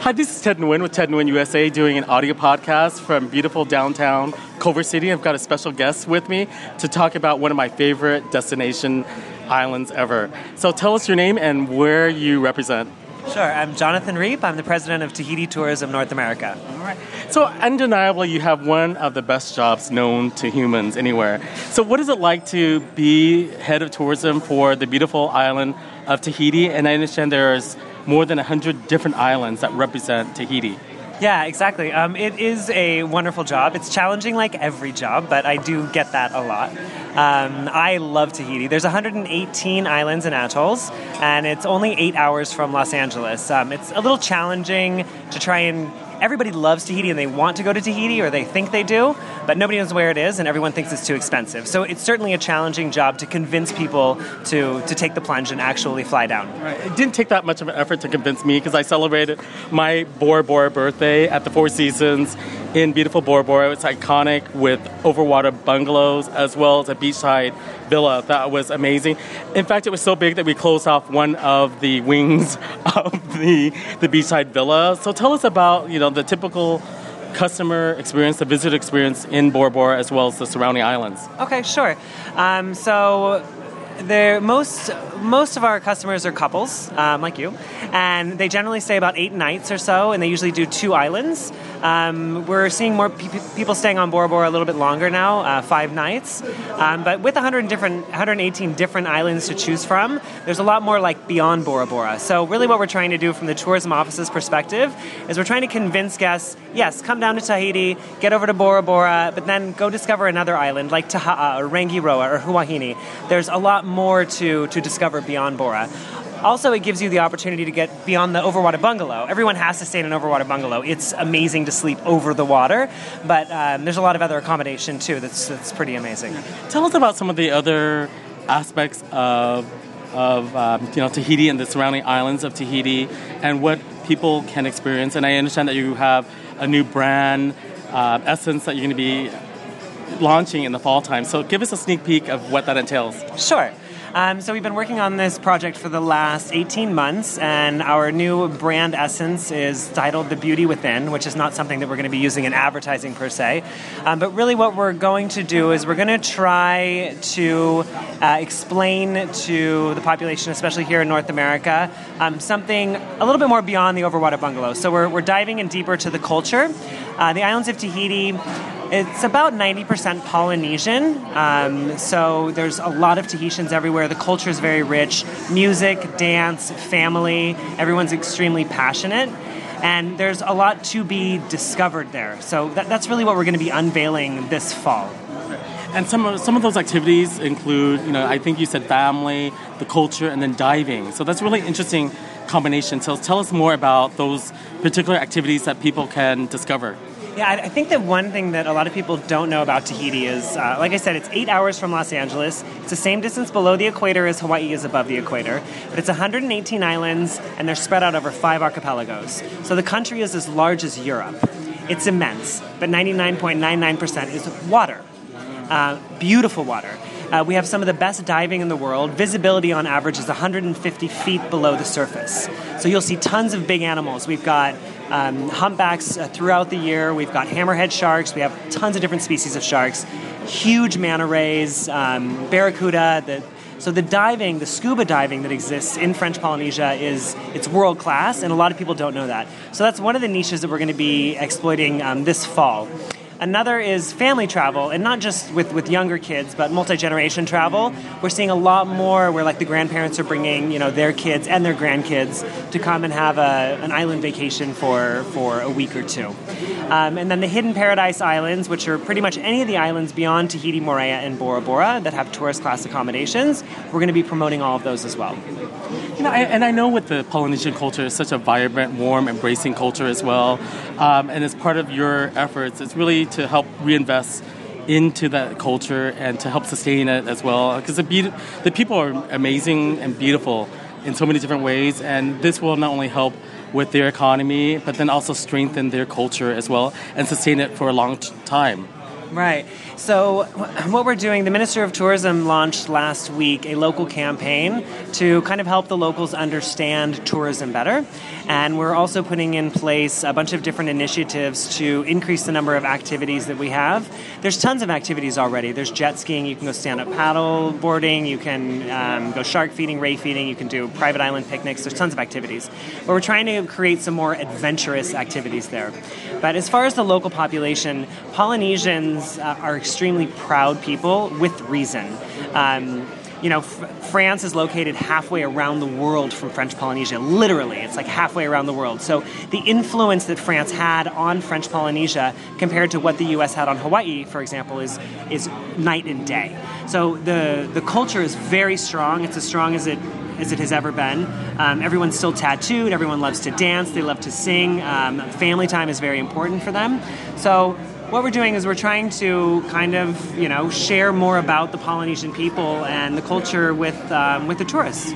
Hi, this is Ted Nguyen with Ted Nguyen USA doing an audio podcast from beautiful downtown Culver City. I've got a special guest with me to talk about one of my favorite destination islands ever. So tell us your name and where you represent. Sure, I'm Jonathan Reep. I'm the president of Tahiti Tourism North America. All right. So undeniably, you have one of the best jobs known to humans anywhere. So what is it like to be head of tourism for the beautiful island of Tahiti? And I understand there's more than 100 different islands that represent Tahiti. Yeah, exactly. It is a wonderful job. It's challenging like every job, but I do get that a lot. I love Tahiti. There's 118 islands and atolls, and it's only 8 hours from Los Angeles. It's a little challenging to try and... Everybody loves Tahiti and they want to go to Tahiti, or they think they do, but nobody knows where it is and everyone thinks it's too expensive. So it's certainly a challenging job to convince people to take the plunge and actually fly down. Right. It didn't take that much of an effort to convince me because I celebrated my Bora Bora birthday at the Four Seasons in beautiful Bora Bora. It's iconic with overwater bungalows as well as a beachside villa. That was amazing. In fact, it was so big that we closed off one of the wings of the beachside villa. So tell us about, the typical customer experience, the visitor experience in Bora Bora as well as the surrounding islands. Okay, sure. Most of our customers are couples, like you, and they generally stay about 8 nights or so, and they usually do 2 islands. We're seeing more people staying on Bora Bora a little bit longer now, 5 nights. But with 118 different islands to choose from, there's a lot more like beyond Bora Bora. So really what we're trying to do from the tourism office's perspective is we're trying to convince guests, yes, come down to Tahiti, get over to Bora Bora, but then go discover another island like Taha'a or Rangiroa or Huahine. There's a lot more to discover beyond Bora. Also, it gives you the opportunity to get beyond the overwater bungalow. Everyone has to stay in an overwater bungalow. It's amazing to sleep over the water, but there's a lot of other accommodation too that's pretty amazing. Tell us about some of the other aspects of Tahiti and the surrounding islands of Tahiti and what people can experience. And I understand that you have a new brand, Essence, that you're going to be launching in the fall time. So give us a sneak peek of what that entails. Sure. So we've been working on this project for the last 18 months, and our new brand Essence is titled The Beauty Within, which is not something that we're going to be using in advertising per se. But really what we're going to do is we're going to try to explain to the population, especially here in North America, something a little bit more beyond the overwater bungalow. So we're diving in deeper to the culture. The islands of Tahiti, it's about 90% Polynesian, so there's a lot of Tahitians everywhere. The culture is very rich. Music, dance, family, everyone's extremely passionate. And there's a lot to be discovered there. So that's really what we're going to be unveiling this fall. And some of those activities include, I think you said family, the culture, and then diving. So that's a really interesting combination. So tell us more about those particular activities that people can discover. Yeah, I think that one thing that a lot of people don't know about Tahiti is, like I said, it's 8 hours from Los Angeles. It's the same distance below the equator as Hawaii is above the equator. But it's 118 islands, and they're spread out over 5 archipelagos. So the country is as large as Europe. It's immense, but 99.99% is water. Beautiful water. We have some of the best diving in the world. Visibility on average is 150 feet below the surface. So you'll see tons of big animals. We've got humpbacks throughout the year. We've got hammerhead sharks. We have tons of different species of sharks. Huge manta rays, barracuda. So the diving, the scuba diving that exists in French Polynesia it's world class, and a lot of people don't know that. So that's one of the niches that we're going to be exploiting this fall. Another is family travel, and not just with younger kids, but multi-generation travel. We're seeing a lot more where the grandparents are bringing their kids and their grandkids to come and have an island vacation for a week or two. And then the Hidden Paradise Islands, which are pretty much any of the islands beyond Tahiti, Moorea, and Bora Bora that have tourist class accommodations. We're going to be promoting all of those as well. And I know with the Polynesian culture, it's such a vibrant, warm, embracing culture as well. And as part of your efforts, it's really to help reinvest into that culture and to help sustain it as well. Because the people are amazing and beautiful in so many different ways, and this will not only help with their economy, but then also strengthen their culture as well and sustain it for a long time. Right. So what we're doing, the Minister of Tourism launched last week a local campaign to kind of help the locals understand tourism better. And we're also putting in place a bunch of different initiatives to increase the number of activities that we have. There's tons of activities already. There's jet skiing, you can go stand-up paddle boarding, you can go shark feeding, ray feeding, you can do private island picnics. There's tons of activities. But we're trying to create some more adventurous activities there. But as far as the local population, Polynesians are extremely proud people with reason. France is located halfway around the world from French Polynesia. Literally, it's like halfway around the world. So the influence that France had on French Polynesia compared to what the U.S. had on Hawaii, for example, is night and day. So the culture is very strong. It's as strong as it has ever been. Everyone's still tattooed. Everyone loves to dance. They love to sing. Family time is very important for them. So what we're doing is we're trying to kind of, share more about the Polynesian people and the culture with the tourists.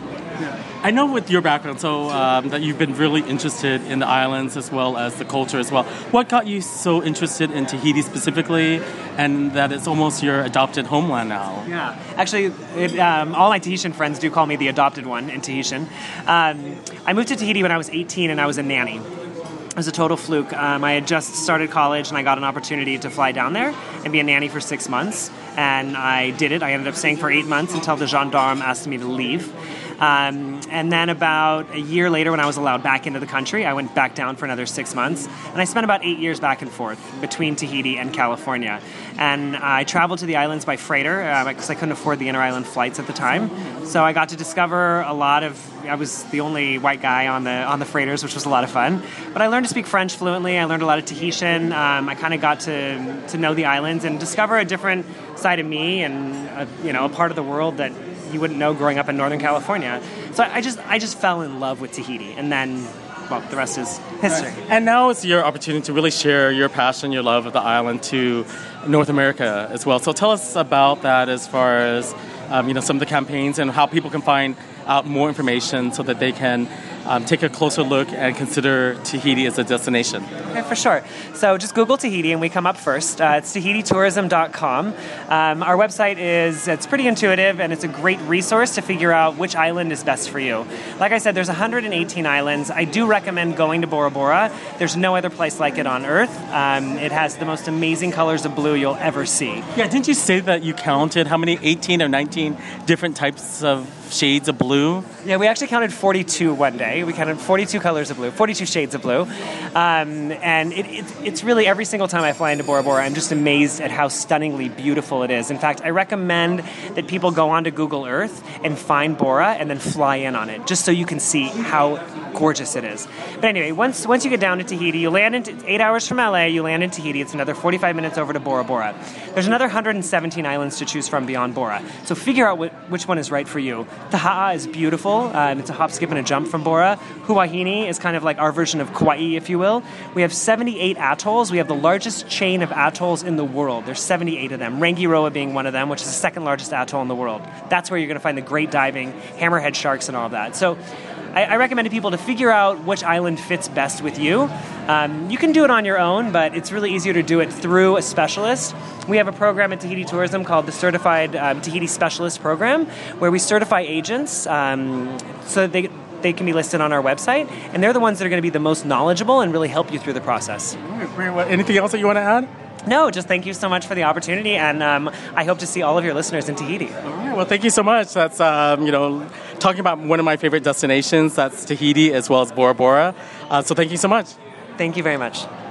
I know with your background, so that you've been really interested in the islands as well as the culture as well. What got you so interested in Tahiti specifically, and that it's almost your adopted homeland now? Yeah, actually, all my Tahitian friends do call me the adopted one in Tahitian. I moved to Tahiti when I was 18, and I was a nanny. It was a total fluke. I had just started college, and I got an opportunity to fly down there and be a nanny for 6 months. And I did it. I ended up staying for 8 months until the gendarme asked me to leave. And then about a year later, when I was allowed back into the country, I went back down for another 6 months. And I spent about 8 years back and forth between Tahiti and California. And I traveled to the islands by freighter because I couldn't afford the inter-island flights at the time. So I got to discover I was the only white guy on the freighters, which was a lot of fun. But I learned to speak French fluently. I learned a lot of Tahitian. I kind of got to know the islands and discover a different side of me and a part of the world that you wouldn't know growing up in Northern California. So I just fell in love with Tahiti, and then, well, the rest is history. Right. And now it's your opportunity to really share your passion, your love of the island to North America as well. So tell us about that as far as some of the campaigns and how people can find out more information so that they can take a closer look and consider Tahiti as a destination. Okay, for sure. So just Google Tahiti and we come up first. It's tahititourism.com. Our website it's pretty intuitive, and it's a great resource to figure out which island is best for you. Like I said, there's 118 islands. I do recommend going to Bora Bora. There's no other place like it on Earth. It has the most amazing colors of blue you'll ever see. Yeah, didn't you say that you counted how many, 18 or 19 different types of shades of blue? Yeah, we actually counted 42 one day. We counted 42 colors of blue, 42 shades of blue. And it's really, every single time I fly into Bora Bora, I'm just amazed at how stunningly beautiful it is. In fact, I recommend that people go onto Google Earth and find Bora and then fly in on it, just so you can see how gorgeous it is. But anyway, once you get down to Tahiti, you land in 8 hours from LA, you land in Tahiti. It's another 45 minutes over to Bora Bora. There's another 117 islands to choose from beyond Bora. So figure out which one is right for you. Taha'a is beautiful. It's a hop, skip, and a jump from Bora. Huahine is kind of like our version of Kauai, if you will. We have 78 atolls. We have the largest chain of atolls in the world. There's 78 of them, Rangiroa being one of them, which is the second largest atoll in the world. That's where you're going to find the great diving, hammerhead sharks, and all of that. So I recommend to people to figure out which island fits best with you. You can do it on your own, but it's really easier to do it through a specialist. We have a program at Tahiti Tourism called the Certified Tahiti Specialist Program, where we certify agents so that they can be listed on our website, and they're the ones that are going to be the most knowledgeable and really help you through the process. Great. Well, anything else that you want to add? No, just thank you so much for the opportunity, and I hope to see all of your listeners in Tahiti. All right, well, thank you so much. That's, talking about one of my favorite destinations, that's Tahiti as well as Bora Bora. So thank you so much. Thank you very much.